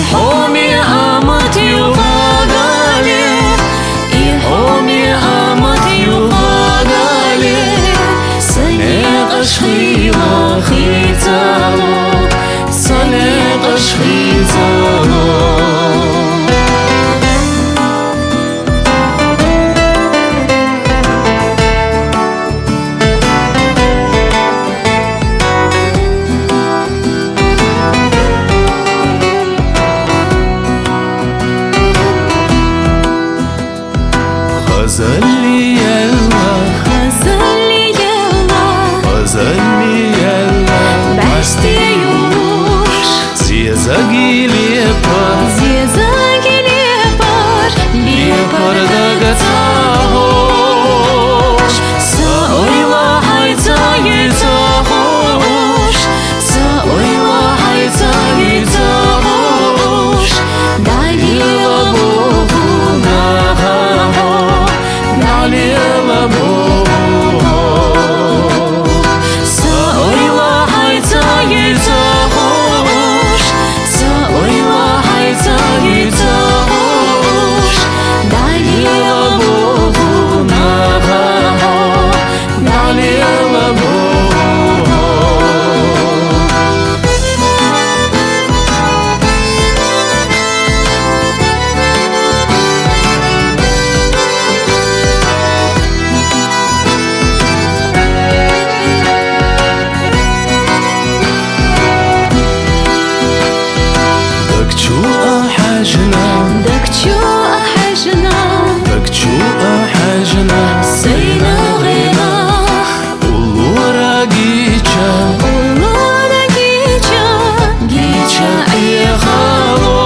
Homi amat yuhagale, homi amat yuhagale. Salek ashkhila khizalo, salek ashkhizalo. غزلي يلا غزلي يلا غزلي يلا بشتي يوش زيزاقي ليبار زيزاقي ليبار ليبار داقتاهوش سأويلا حيتا يتاهوش سأويلا حيتا يتاهوش دالي لبوهنا سينا غينا ولورا جيتشا ولورا جيتشا جيتشا أي خالو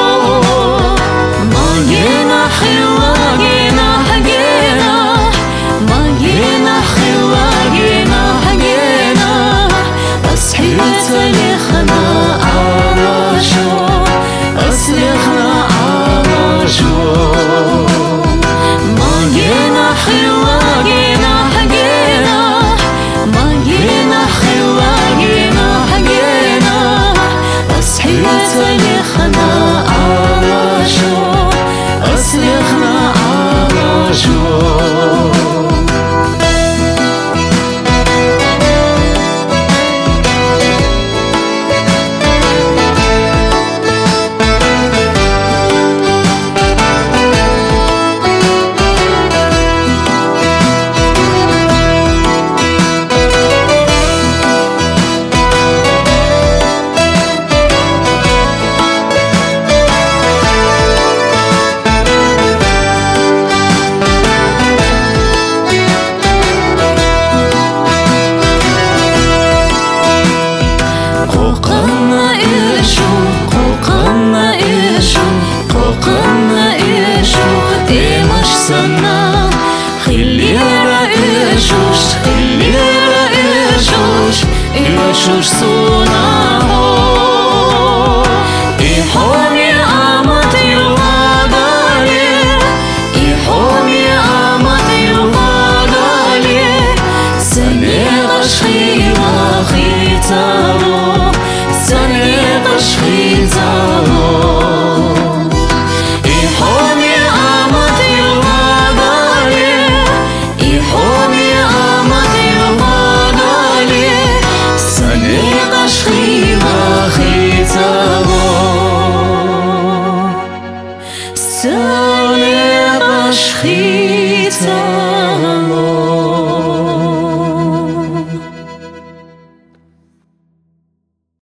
ما جينا حلا جينا حجينا ما جينا حلا جينا حجينا أصحيت لخنا على شو أصلخنا على شو خلينا إيشوش إيشوش